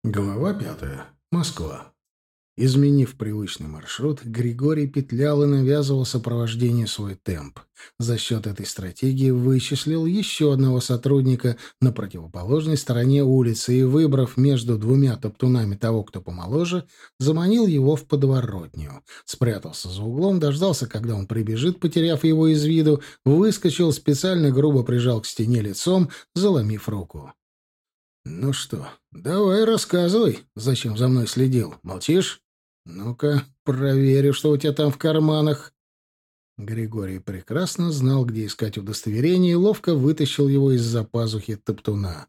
Глава 5. Москва. Изменив привычный маршрут, Григорий петлял и навязывал сопровождению свой темп. За счет этой стратегии вычислил еще одного сотрудника на противоположной стороне улицы и, выбрав между двумя топтунами того, кто помоложе, заманил его в подворотню. Спрятался за углом, дождался, когда он прибежит, потеряв его из виду, выскочил, специально грубо прижал к стене лицом, заломив руку. «Ну что, давай рассказывай, зачем за мной следил. Молчишь? Ну-ка, проверю, что у тебя там в карманах». Григорий прекрасно знал, где искать удостоверение, и ловко вытащил его из-за пазухи топтуна.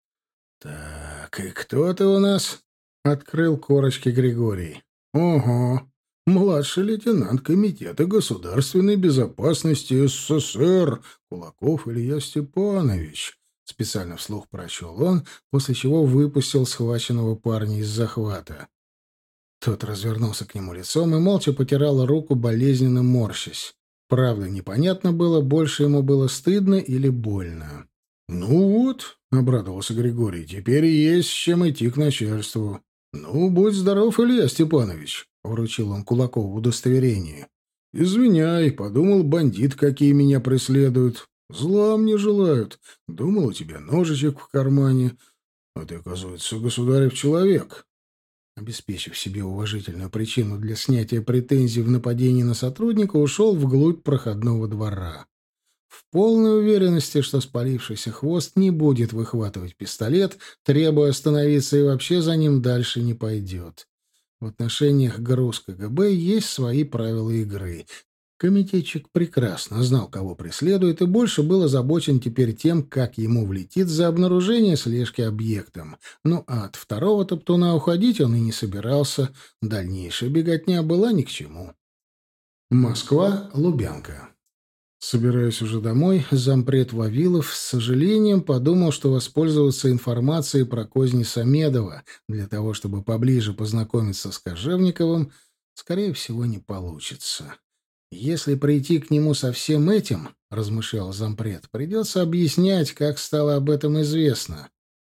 «Так, и кто ты у нас?» — открыл корочки Григорий. «Ого, младший лейтенант Комитета государственной безопасности СССР Кулаков Илья Степанович». Специально вслух прочел он, после чего выпустил схваченного парня из захвата. Тот развернулся к нему лицом и молча потирал руку, болезненно морщась. Правда, непонятно было, больше ему было стыдно или больно. «Ну вот», — обрадовался Григорий, — «теперь есть с чем идти к начальству». «Ну, будь здоров, Илья Степанович», — вручил он Кулакову удостоверение. «Извиняй, подумал, бандит какие меня преследуют. Зла мне желают. Думал, у тебя ножичек в кармане. А ты, оказывается, государев человек». Обеспечив себе уважительную причину для снятия претензий в нападении на сотрудника, ушел вглубь проходного двора. В полной уверенности, что спалившийся хвост не будет выхватывать пистолет, требуя остановиться, и вообще за ним дальше не пойдет. В отношениях ГРУ с КГБ есть свои правила игры. Комитетчик прекрасно знал, кого преследует, и больше был озабочен теперь тем, как ему влетит за обнаружение слежки объектом. Ну, а от второго топтуна уходить он и не собирался. Дальнейшая беготня была ни к чему. Москва, Лубянка. Собираясь уже домой, зампред Вавилов с сожалением подумал, что воспользоваться информацией про козни Самедова для того, чтобы поближе познакомиться с Кожевниковым, скорее всего, не получится. «Если прийти к нему со всем этим, — размышлял зампред, — придется объяснять, как стало об этом известно.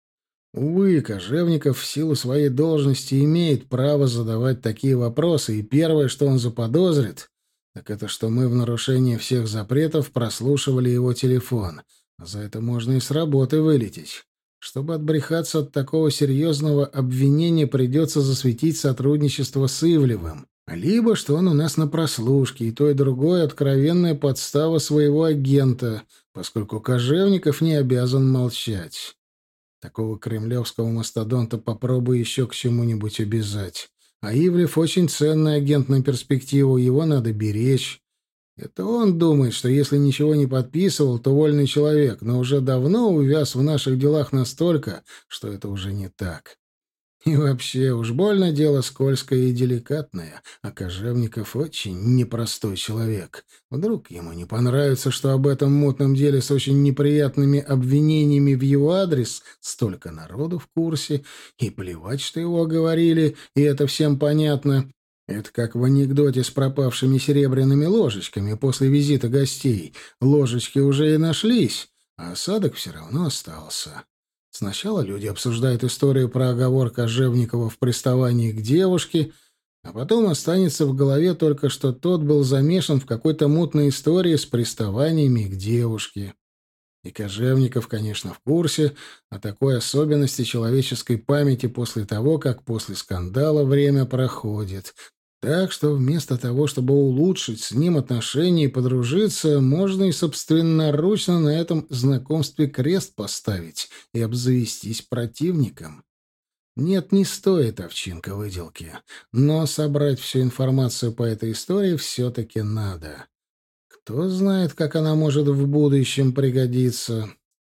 Увы, Кожевников в силу своей должности имеет право задавать такие вопросы, и первое, что он заподозрит, так это что мы в нарушение всех запретов прослушивали его телефон. А за это можно и с работы вылететь. Чтобы отбрехаться от такого серьезного обвинения, придется засветить сотрудничество с Ивлевым. Либо что он у нас на прослушке, и то, и другое — откровенная подстава своего агента, поскольку Кожевников не обязан молчать. Такого кремлевского мастодонта попробуй еще к чему-нибудь обязать. А Ивлев очень ценный агент на перспективу, его надо беречь. Это он думает, что если ничего не подписывал, то вольный человек, но уже давно увяз в наших делах настолько, что это уже не так. И вообще, уж больно дело скользкое и деликатное, а Кожевников очень непростой человек. Вдруг ему не понравится, что об этом мутном деле с очень неприятными обвинениями в его адрес столько народу в курсе, и плевать, что его оговорили, и это всем понятно. Это как в анекдоте с пропавшими серебряными ложечками после визита гостей. Ложечки уже и нашлись, а осадок все равно остался. Сначала люди обсуждают историю про оговор Кожевникова в приставании к девушке, а потом останется в голове только, что тот был замешан в какой-то мутной истории с приставаниями к девушке. И Кожевников, конечно, в курсе о такой особенности человеческой памяти после того, как после скандала время проходит. Так что вместо того, чтобы улучшить с ним отношения и подружиться, можно и собственноручно на этом знакомстве крест поставить и обзавестись противником. Нет, не стоит овчинка выделки, но собрать всю информацию по этой истории все-таки надо. Кто знает, как она может в будущем пригодиться.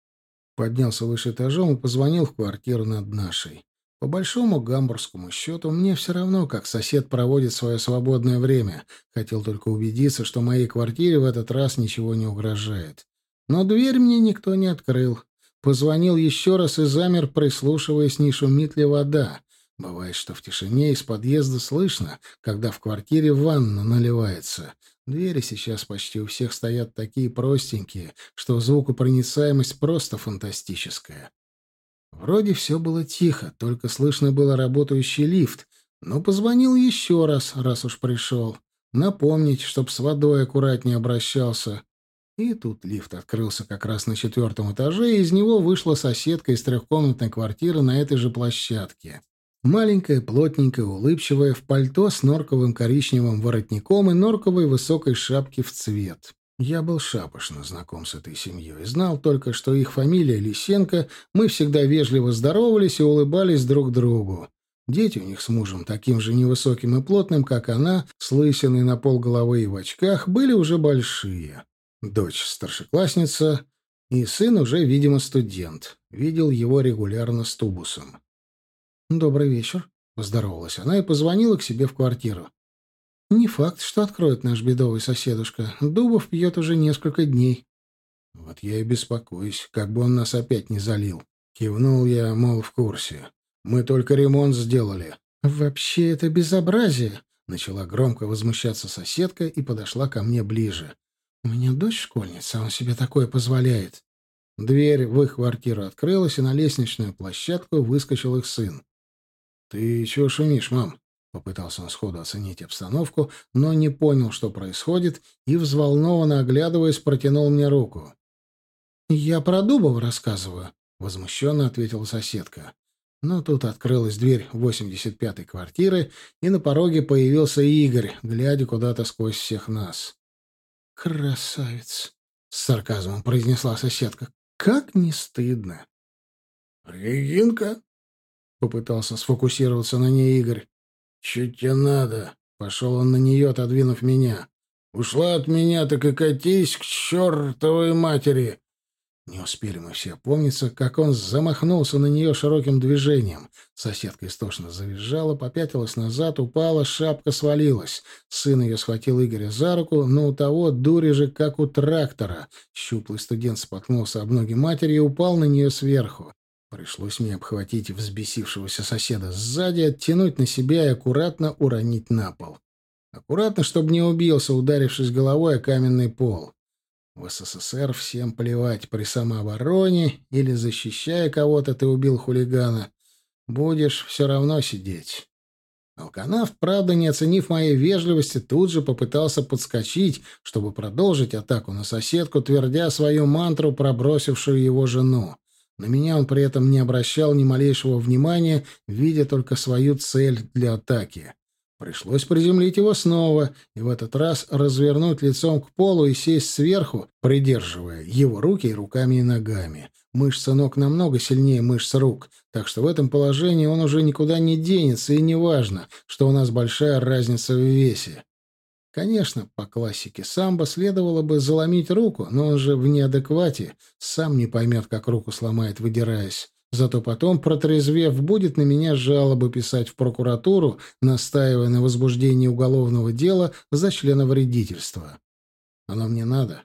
Поднялся выше этажом и позвонил в квартиру над нашей. По большому гамбургскому счету, мне все равно, как сосед проводит свое свободное время. Хотел только убедиться, что моей квартире в этот раз ничего не угрожает. Но дверь мне никто не открыл. Позвонил еще раз и замер, прислушиваясь, не шумит ли вода. Бывает, что в тишине из подъезда слышно, когда в квартире ванна наливается. Двери сейчас почти у всех стоят такие простенькие, что звукопроницаемость просто фантастическая. Вроде все было тихо, только слышно было работающий лифт, но позвонил еще раз уж пришел. Напомнить, чтоб с водой аккуратнее обращался. И тут лифт открылся как раз на 4-м этаже, и из него вышла соседка из трехкомнатной квартиры на этой же площадке. Маленькая, плотненькая, улыбчивая, в пальто с норковым коричневым воротником и норковой высокой шапки в цвет. Я был шапошно знаком с этой семьей. Знал только, что их фамилия Лисенко, мы всегда вежливо здоровались и улыбались друг другу. Дети у них с мужем, таким же невысоким и плотным, как она, с лысиной на полголовы и в очках, были уже большие. Дочь старшеклассница, и сын уже, видимо, студент. Видел его регулярно с тубусом. «Добрый вечер», — поздоровалась она и позвонила к себе в квартиру. «Не факт, что откроет наш бедовый соседушка. Дубов пьет уже несколько дней». «Вот я и беспокоюсь, как бы он нас опять не залил». Кивнул я, мол, в курсе. «Мы только ремонт сделали». «Вообще это безобразие», — начала громко возмущаться соседка и подошла ко мне ближе. «У меня дочь школьница, а он себе такое позволяет». Дверь в их квартиру открылась, и на лестничную площадку выскочил их сын. «Ты чего шумишь, мам?» Попытался он сходу оценить обстановку, но не понял, что происходит, и, взволнованно оглядываясь, протянул мне руку. «Я про Дубова рассказываю», — возмущенно ответила соседка. Но тут открылась дверь 85-й квартиры, и на пороге появился Игорь, глядя куда-то сквозь всех нас. «Красавец!» — с сарказмом произнесла соседка. «Как не стыдно!» «Регинка?» — попытался сфокусироваться на ней Игорь. «Че тебе надо?» — пошел он на нее, отодвинув меня. «Ушла от меня, так и катись к чертовой матери!» Не успели мы все опомниться, как он замахнулся на нее широким движением. Соседка истошно завизжала, попятилась назад, упала, шапка свалилась. Сын ее схватил Игоря за руку, но у того дури же, как у трактора. Щуплый студент споткнулся об ноги матери и упал на нее сверху. Пришлось мне обхватить взбесившегося соседа сзади, оттянуть на себя и аккуратно уронить на пол. Аккуратно, чтобы не убился, ударившись головой о каменный пол. В СССР всем плевать, при самообороне или защищая кого-то ты убил хулигана. Будешь все равно сидеть. Алканавт, правда, не оценив моей вежливости, тут же попытался подскочить, чтобы продолжить атаку на соседку, твердя свою мантру, пробросившую его жену. На меня он при этом не обращал ни малейшего внимания, видя только свою цель для атаки. Пришлось приземлить его снова и в этот раз развернуть лицом к полу и сесть сверху, придерживая его руки и руками и ногами. Мышцы ног намного сильнее мышц рук, так что в этом положении он уже никуда не денется, и не важно, что у нас большая разница в весе. Конечно, по классике самбо следовало бы заломить руку, но он же в неадеквате, сам не поймет, как руку сломает, выдираясь. Зато потом, протрезвев, будет на меня жалобы писать в прокуратуру, настаивая на возбуждении уголовного дела за членовредительство. Оно мне надо.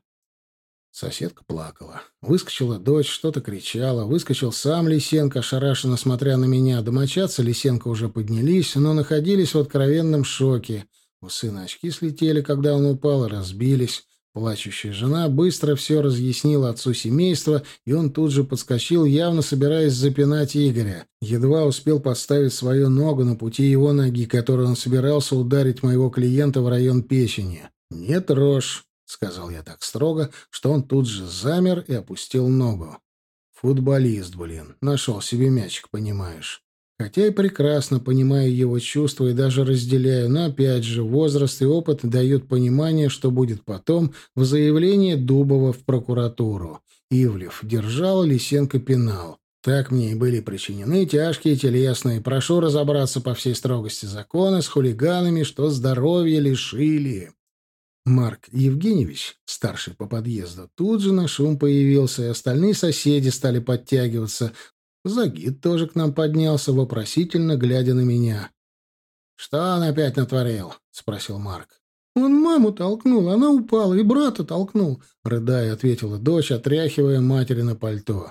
Соседка плакала. Выскочила дочь, что-то кричала. Выскочил сам Лисенко, ошарашенно смотря на меня. Домочадцы Лисенко уже поднялись, но находились в откровенном шоке. У сына очки слетели, когда он упал, и разбились. Плачущая жена быстро все разъяснила отцу семейства, и он тут же подскочил, явно собираясь запинать Игоря. Едва успел подставить свою ногу на пути его ноги, которой он собирался ударить моего клиента в район печени. «Не трожь», — сказал я так строго, что он тут же замер и опустил ногу. «Футболист, блин, нашел себе мячик, понимаешь». Хотя и прекрасно понимаю его чувства и даже разделяю, но, опять же, возраст и опыт дают понимание, что будет потом в заявлении Дубова в прокуратуру. Ивлев держал, Лисенко пинал. Так мне и были причинены тяжкие телесные. Прошу разобраться по всей строгости закона с хулиганами, что здоровья лишили. Марк Евгеньевич, старший по подъезду, тут же на шум появился, и остальные соседи стали подтягиваться. Загид тоже к нам поднялся, вопросительно глядя на меня. «Что он опять натворил?» — спросил Марк. «Он маму толкнул, она упала, и брата толкнул», — рыдая ответила дочь, отряхивая матери на пальто.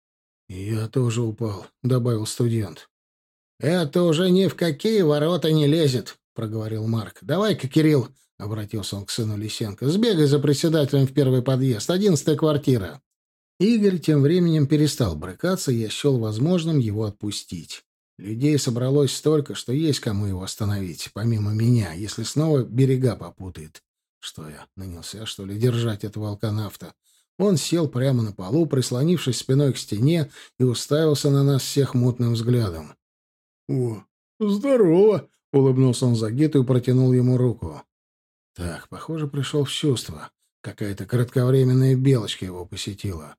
«И я тоже упал», — добавил студент. «Это уже ни в какие ворота не лезет», — проговорил Марк. «Давай-ка, Кирилл», — обратился он к сыну Лисенко, — «сбегай за председателем в первый подъезд, 11-я квартира». Игорь тем временем перестал брыкаться, и я счел возможным его отпустить. Людей собралось столько, что есть кому его остановить, помимо меня, если снова берега попутает. Что я, нанялся, что ли, держать этого алканавта? Он сел прямо на полу, прислонившись спиной к стене, и уставился на нас всех мутным взглядом. «О, здорово!» — улыбнулся он Загиту и протянул ему руку. Так, похоже, пришел в чувство. Какая-то кратковременная белочка его посетила.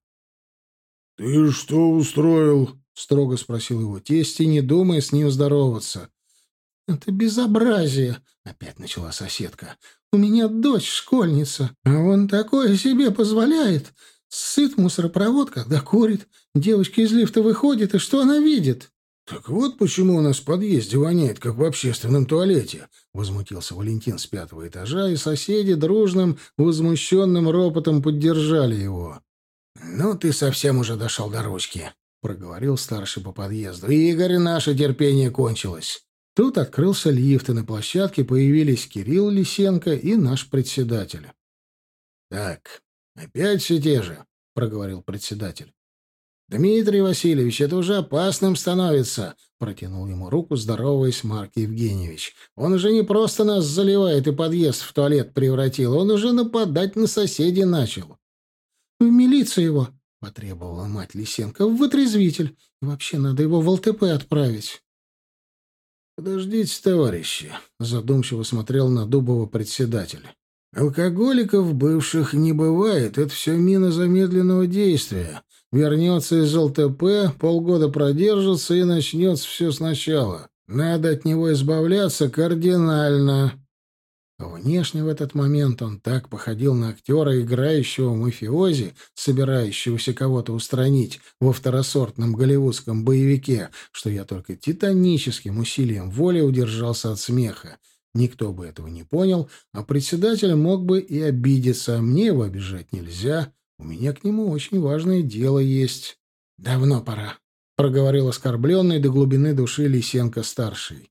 «Ты что устроил?» — строго спросил его тесть, и не думая с ним здороваться. «Это безобразие!» — опять начала соседка. «У меня дочь школьница, а он такое себе позволяет. Сыт мусоропровод, когда курит. Девочка из лифта выходит, и что она видит?» «Так вот почему у нас в подъезде воняет, как в общественном туалете», — возмутился Валентин с 5-го этажа, и соседи дружным, возмущенным ропотом поддержали его. «Ну, ты совсем уже дошел до ручки», — проговорил старший по подъезду. «Игорь, наше терпение кончилось». Тут открылся лифт, и на площадке появились Кирилл Лисенко и наш председатель. «Так, опять все те же», — проговорил председатель. «Дмитрий Васильевич, это уже опасным становится», — протянул ему руку, здороваясь Марк Евгеньевич. «Он уже не просто нас заливает и подъезд в туалет превратил, он уже нападать на соседей начал». «В милицию его», — потребовала мать Лисенко, — «в вытрезвитель. Вообще надо его в ЛТП отправить». «Подождите, товарищи», — задумчиво смотрел на Дубова председатель. «Алкоголиков бывших не бывает, это все мина замедленного действия. Вернется из ЛТП, полгода продержится и начнется все сначала. Надо от него избавляться кардинально». Внешне в этот момент он так походил на актера, играющего мафиози, собирающегося кого-то устранить во второсортном голливудском боевике, что я только титаническим усилием воли удержался от смеха. Никто бы этого не понял, а председатель мог бы и обидеться, а мне его обижать нельзя. У меня к нему очень важное дело есть. «Давно пора», — проговорил оскорбленный до глубины души Лисенко-старший.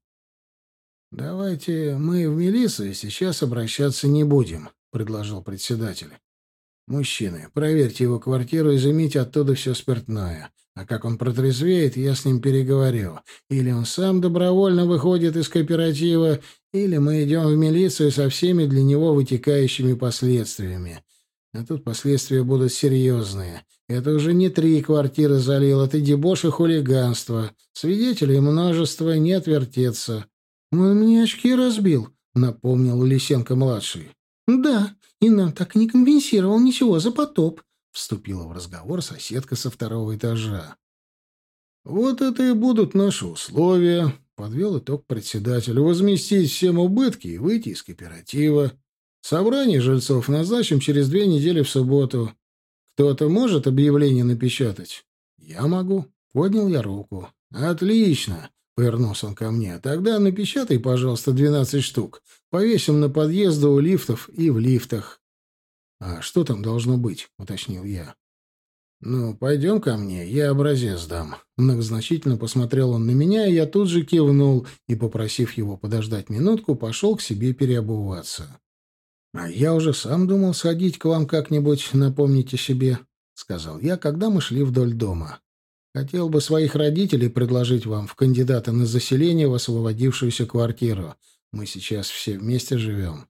«Давайте мы в милицию сейчас обращаться не будем», — предложил председатель. «Мужчины, проверьте его квартиру и изымите оттуда все спиртное. А как он протрезвеет, я с ним переговорю. Или он сам добровольно выходит из кооператива, или мы идем в милицию со всеми для него вытекающими последствиями. А тут последствия будут серьезные. Это уже не 3 квартиры залил, это дебош и хулиганство. Свидетелей множество, не отвертеться». «Он мне очки разбил», — напомнил Лисенко-младший. «Да, и нам так и не компенсировал ничего за потоп», — вступила в разговор соседка со 2-го этажа. «Вот это и будут наши условия», — подвел итог председатель. «Возместить всем убытки и выйти из кооператива. Собрание жильцов назначим через 2 недели в субботу. Кто-то может объявление напечатать?» «Я могу». Поднял я руку. «Отлично», — повернулся он ко мне. «Тогда напечатай, пожалуйста, 12 штук. Повесим на подъезды у лифтов и в лифтах». «А что там должно быть?» — уточнил я. «Ну, пойдем ко мне, я образец дам». Многозначительно посмотрел он на меня, и я тут же кивнул и, попросив его подождать минутку, пошел к себе переобуваться. «А я уже сам думал сходить к вам как-нибудь, напомнить о себе», — сказал я, когда мы шли вдоль дома. «Хотел бы своих родителей предложить вам в кандидаты на заселение в освободившуюся квартиру. Мы сейчас все вместе живем».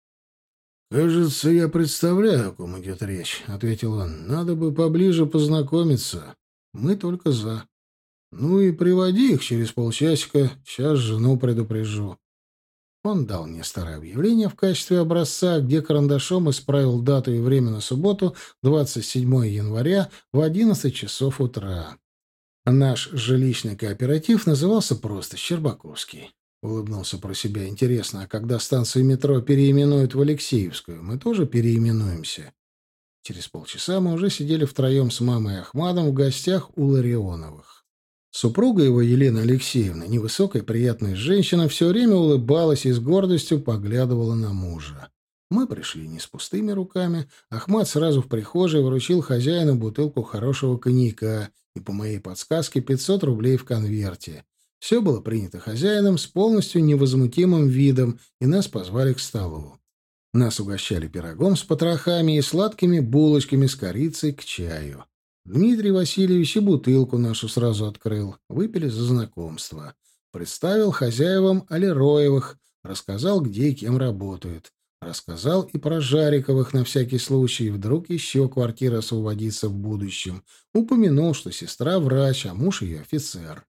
«Кажется, я представляю, о ком идет речь», — ответил он. «Надо бы поближе познакомиться. Мы только за. Ну и приводи их через полчасика. Сейчас жену предупрежу». Он дал мне старое объявление в качестве образца, где карандашом исправил дату и время на субботу, 27 января, в 11 часов утра. Наш жилищный кооператив назывался просто «Щербаковский». Улыбнулся про себя. Интересно, а когда станцию метро переименуют в Алексеевскую, мы тоже переименуемся? Через полчаса мы уже сидели втроем с мамой и Ахмадом в гостях у Ларионовых. Супруга его, Елена Алексеевна, невысокая приятная женщина, все время улыбалась и с гордостью поглядывала на мужа. Мы пришли не с пустыми руками. Ахмад сразу в прихожей вручил хозяину бутылку хорошего коньяка и, по моей подсказке, 500 рублей в конверте. Все было принято хозяином с полностью невозмутимым видом, и нас позвали к столу. Нас угощали пирогом с потрохами и сладкими булочками с корицей к чаю. Дмитрий Васильевич и бутылку нашу сразу открыл. Выпили за знакомство. Представил хозяевам Алероевых, рассказал, где и кем работают. Рассказал и про Жариковых на всякий случай, вдруг еще квартира освободится в будущем. Упомянул, что сестра врач, а муж ее офицер.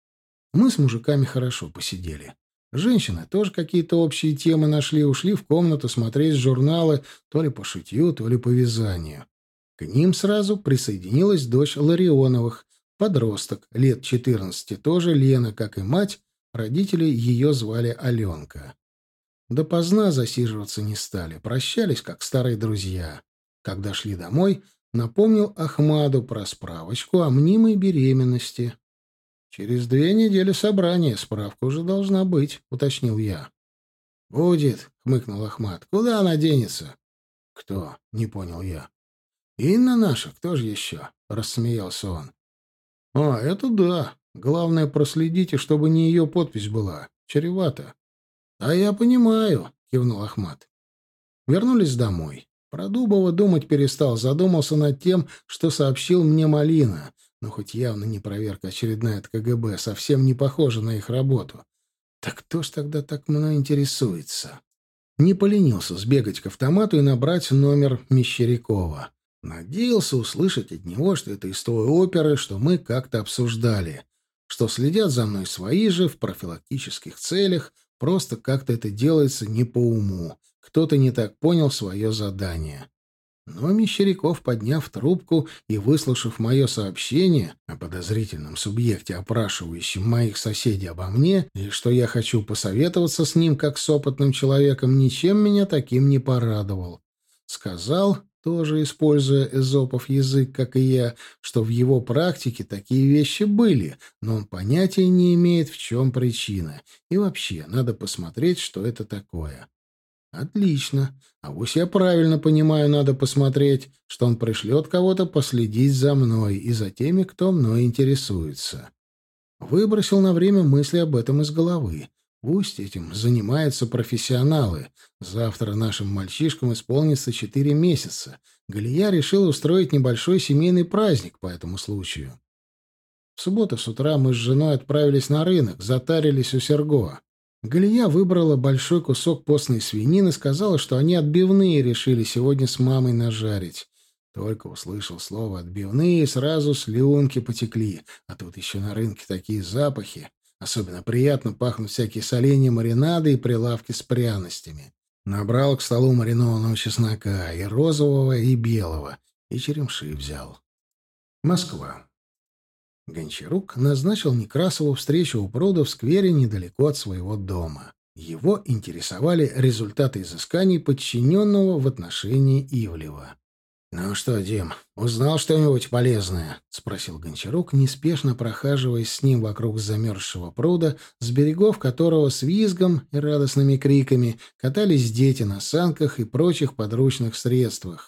Мы с мужиками хорошо посидели. Женщины тоже какие-то общие темы нашли, ушли в комнату смотреть журналы то ли по шитью, то ли по вязанию. К ним сразу присоединилась дочь Ларионовых, подросток, лет 14, тоже Лена, как и мать, родители ее звали Аленка. Допоздна засиживаться не стали, прощались, как старые друзья. Когда шли домой, напомнил Ахмаду про справочку о мнимой беременности. «Через 2 недели собрание, справка уже должна быть», — уточнил я. «Будет», — хмыкнул Ахмад. «Куда она денется?» «Кто?» — не понял я. «Инна наша, кто же еще?» — рассмеялся он. «А, это да. Главное, проследите, чтобы не ее подпись была. Чревато». «А я понимаю», — кивнул Ахмад. Вернулись домой. Про Дубова думать перестал, задумался над тем, что сообщил мне Малина. Но хоть явно не проверка очередная от КГБ, совсем не похожа на их работу. Так кто ж тогда так мной интересуется? Не поленился сбегать к автомату и набрать номер Мещерякова. Надеялся услышать от него, что это из той оперы, что мы как-то обсуждали, что следят за мной свои же в профилактических целях, просто как-то это делается не по уму. Кто-то не так понял свое задание. Но Мещеряков, подняв трубку и выслушав мое сообщение о подозрительном субъекте, опрашивающем моих соседей обо мне, и что я хочу посоветоваться с ним как с опытным человеком, ничем меня таким не порадовал. Сказал, тоже используя эзопов язык, как и я, что в его практике такие вещи были, но он понятия не имеет, в чем причина. И вообще, надо посмотреть, что это такое. Отлично. А вот я правильно понимаю, надо посмотреть, что он пришлет кого-то последить за мной и за теми, кто мной интересуется. Выбросил на время мысли об этом из головы. Пусть этим занимаются профессионалы. Завтра нашим мальчишкам исполнится 4 месяца. Галия решил устроить небольшой семейный праздник по этому случаю. В субботу с утра мы с женой отправились на рынок, затарились у Серго. Галия выбрала большой кусок постной свинины, сказала, что они отбивные решили сегодня с мамой нажарить. Только услышал слово «отбивные», сразу слюнки потекли. А тут еще на рынке такие запахи. Особенно приятно пахнут всякие соленья, маринады и прилавки с пряностями. Набрал к столу маринованного чеснока, и розового, и белого, и черемши взял. Москва. Гончарук назначил Некрасову встречу у пруда в сквере недалеко от своего дома. Его интересовали результаты изысканий подчиненного в отношении Ивлева. «Ну что, Дим, узнал что-нибудь полезное?» — спросил Гончарук, неспешно прохаживаясь с ним вокруг замерзшего пруда, с берегов которого с визгом и радостными криками катались дети на санках и прочих подручных средствах.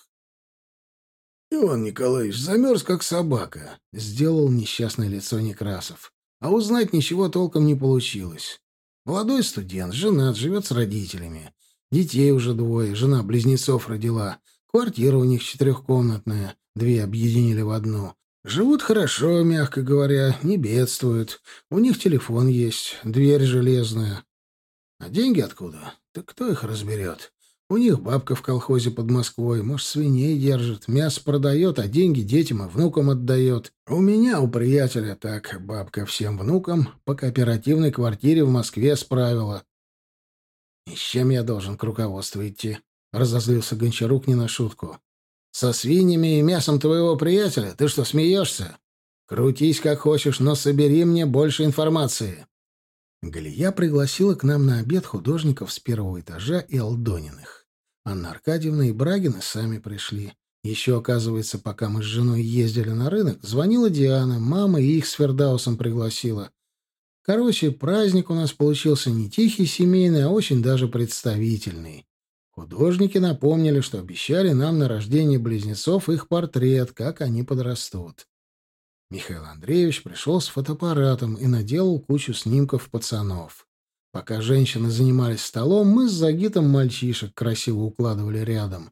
«Иван Николаевич замерз, как собака», — сделал несчастное лицо Некрасов. «А узнать ничего толком не получилось. Молодой студент, женат, живет с родителями. Детей уже 2, жена близнецов родила. Квартира у них 4-комнатная, 2 объединили в одну. Живут хорошо, мягко говоря, не бедствуют. У них телефон есть, дверь железная. А деньги откуда? Так кто их разберет? У них бабка в колхозе под Москвой, может, свиней держит, мясо продает, а деньги детям и внукам отдает. У меня, у приятеля, так бабка всем внукам по кооперативной квартире в Москве справила. — И с чем я должен к руководству идти? — разозлился Гончарук не на шутку. — Со свиньями и мясом твоего приятеля? Ты что, смеешься? Крутись как хочешь, но собери мне больше информации. Галия пригласила к нам на обед художников с 1-го этажа и Алдониных. Анна Аркадьевна и Брагины сами пришли. Еще, оказывается, пока мы с женой ездили на рынок, звонила Диана, мама и их с Фердаусом пригласила. Короче, праздник у нас получился не тихий семейный, а очень даже представительный. Художники напомнили, что обещали нам на рождение близнецов их портрет, как они подрастут. Михаил Андреевич пришел с фотоаппаратом и наделал кучу снимков пацанов. Пока женщины занимались столом, мы с Загитом мальчишек красиво укладывали рядом.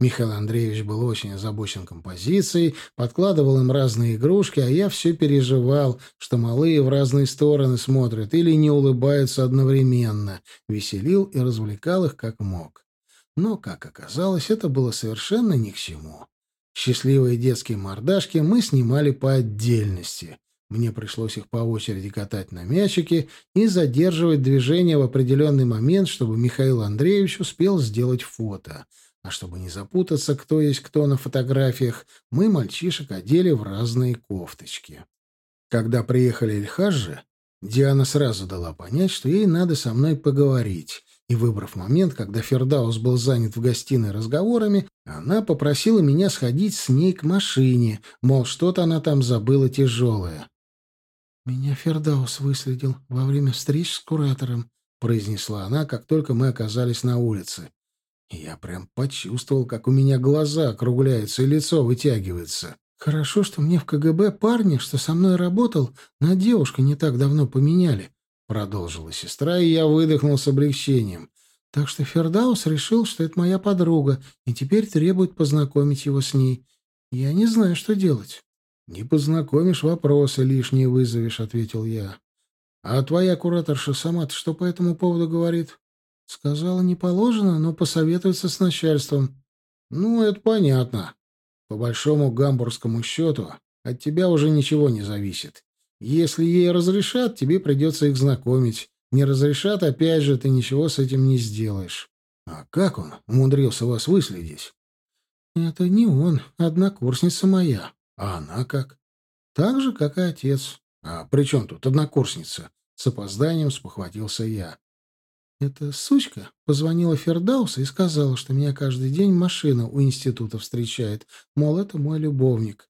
Михаил Андреевич был очень озабочен композицией, подкладывал им разные игрушки, а я все переживал, что малые в разные стороны смотрят или не улыбаются одновременно, веселил и развлекал их как мог. Но, как оказалось, это было совершенно ни к чему. Счастливые детские мордашки мы снимали по отдельности. Мне пришлось их по очереди катать на мячике и задерживать движение в определенный момент, чтобы Михаил Андреевич успел сделать фото. А чтобы не запутаться, кто есть кто на фотографиях, мы мальчишек одели в разные кофточки. Когда приехали Эльхаджи, Диана сразу дала понять, что ей надо со мной поговорить, и, выбрав момент, когда Фердаус был занят в гостиной разговорами, она попросила меня сходить с ней к машине, мол, что-то она там забыла тяжелое. «Меня Фердаус выследил во время встреч с куратором», — произнесла она, как только мы оказались на улице. Я прям почувствовал, как у меня глаза округляются и лицо вытягивается. «Хорошо, что мне в КГБ парня, что со мной работал, на девушку не так давно поменяли», — продолжила сестра, и я выдохнул с облегчением. «Так что Фердаус решил, что это моя подруга, и теперь требует познакомить его с ней. Я не знаю, что делать». «Не познакомишь, вопросы лишние вызовешь», — ответил я. «А твоя кураторша сама-то что по этому поводу говорит?» «Сказала, не положено, но посоветуется с начальством». «Ну, это понятно. По большому гамбургскому счету от тебя уже ничего не зависит. Если ей разрешат, тебе придется их знакомить. Не разрешат, опять же, ты ничего с этим не сделаешь». «А как он умудрился вас выследить?» «Это не он, однокурсница моя. А она как?» «Так же, как и отец». «А при чем тут однокурсница?» С опозданием спохватился я. Эта сучка позвонила Фердаусу и сказала, что меня каждый день машина у института встречает, мол, это мой любовник.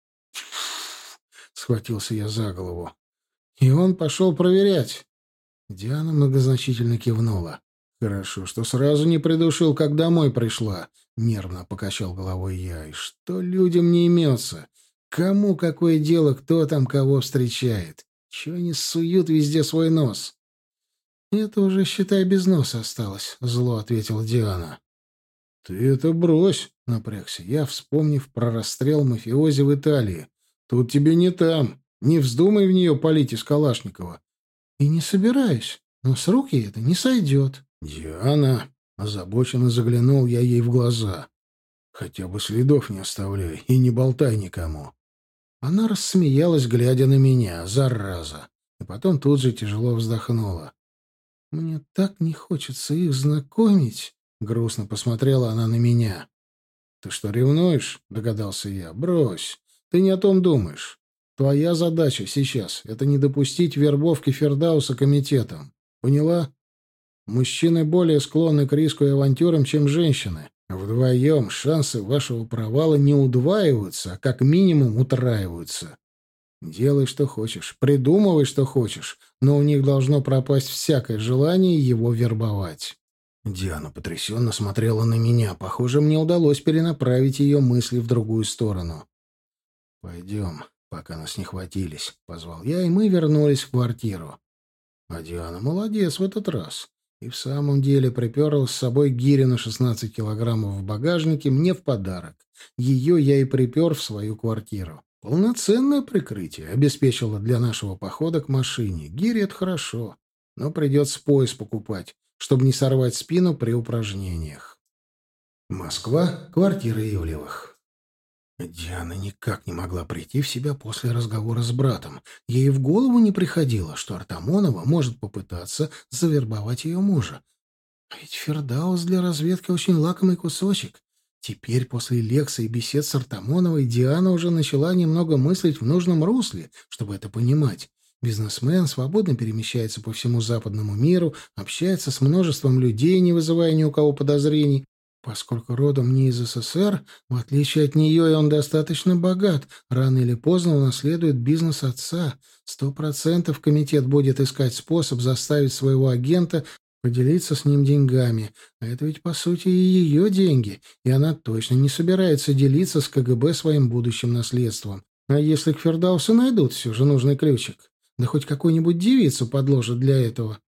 Схватился я за голову. И он пошел проверять. Диана многозначительно кивнула. «Хорошо, что сразу не придушил, как домой пришла», — нервно покачал головой я. «И что людям не имется? Кому какое дело, кто там кого встречает? Чего они суют везде свой нос?» «Это уже, считай, без носа осталось», — зло ответила Диана. «Ты это брось», — напрягся я, вспомнив про расстрел мафиози в Италии. «Тут тебе не там. Не вздумай в нее палить из Калашникова». «И не собираюсь, но с рук ей это не сойдет». «Диана», — озабоченно заглянул я ей в глаза, — «хотя бы следов не оставляй и не болтай никому». Она рассмеялась, глядя на меня, зараза, и потом тут же тяжело вздохнула. «Мне так не хочется их знакомить», — грустно посмотрела она на меня. «Ты что, ревнуешь?» — догадался я. «Брось, ты не о том думаешь. Твоя задача сейчас — это не допустить вербовки Фердауса комитетом. Поняла? Мужчины более склонны к риску и авантюрам, чем женщины. Вдвоем шансы вашего провала не удваиваются, а как минимум утраиваются. Делай, что хочешь, придумывай, что хочешь, но у них должно пропасть всякое желание его вербовать». Диана потрясенно смотрела на меня. Похоже, мне удалось перенаправить ее мысли в другую сторону. «Пойдем, пока нас не хватились», — позвал я, и мы вернулись в квартиру. А Диана молодец в этот раз. И в самом деле приперла с собой гири на 16 килограммов в багажнике мне в подарок. Ее я и припер в свою квартиру. Полноценное прикрытие обеспечило для нашего похода к машине. Гири — это хорошо, но придется пояс покупать, чтобы не сорвать спину при упражнениях. Москва, квартира Ивлевых. Диана никак не могла прийти в себя после разговора с братом. Ей в голову не приходило, что Артамонова может попытаться завербовать ее мужа. А ведь Фердаус для разведки очень лакомый кусочек. Теперь, после лекций и бесед с Артамоновой, Диана уже начала немного мыслить в нужном русле, чтобы это понимать. Бизнесмен свободно перемещается по всему западному миру, общается с множеством людей, не вызывая ни у кого подозрений. Поскольку родом не из СССР, в отличие от нее, и он достаточно богат, рано или поздно унаследует бизнес отца. 100% комитет будет искать способ заставить своего агента поделиться с ним деньгами. А это ведь, по сути, и ее деньги, и она точно не собирается делиться с КГБ своим будущим наследством. А если к Фердаусу найдут все же нужный ключик? Да хоть какую-нибудь девицу подложат для этого.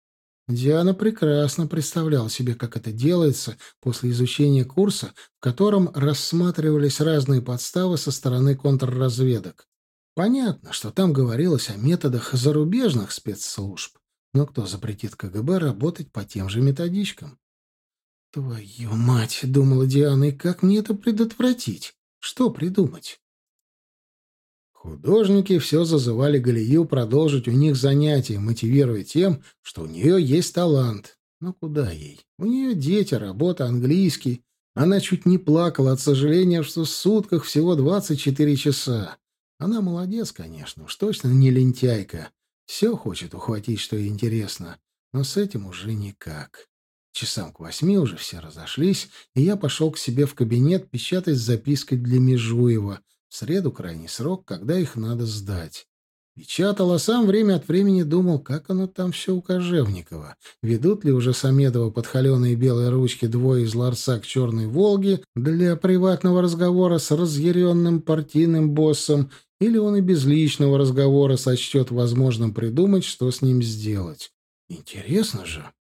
Диана прекрасно представляла себе, как это делается после изучения курса, в котором рассматривались разные подставы со стороны контрразведок. Понятно, что там говорилось о методах зарубежных спецслужб, но кто запретит КГБ работать по тем же методичкам? «Твою мать!» — думала Диана, — «и как мне это предотвратить? Что придумать?» Художники все зазывали Галию продолжить у них занятия, мотивируя тем, что у нее есть талант. Но куда ей? У нее дети, работа, английский. Она чуть не плакала от сожаления, что в сутках всего 24 часа. Она молодец, конечно, уж точно не лентяйка. Все хочет ухватить, что ей интересно. Но с этим уже никак. Часам к 8 уже все разошлись, и я пошел к себе в кабинет печатать запиской для Межуева. В среду крайний срок, когда их надо сдать. Печатал, а сам время от времени думал, как оно там все у Кожевникова. Ведут ли уже Самедова под холеные белые ручки двое из ларца к «Черной Волге» для приватного разговора с разъяренным партийным боссом, или он и без личного разговора сочтет возможным придумать, что с ним сделать. Интересно же.